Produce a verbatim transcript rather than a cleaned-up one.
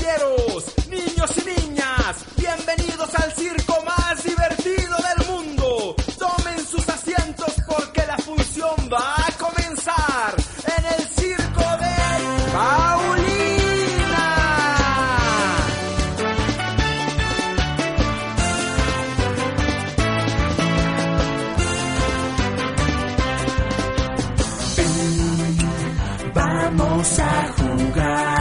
caballeros, niños y niñas, bienvenidos al circo más divertido del mundo. Tomen sus asientos porque la función va a comenzar en el circo de Paulina. Vamos a jugar.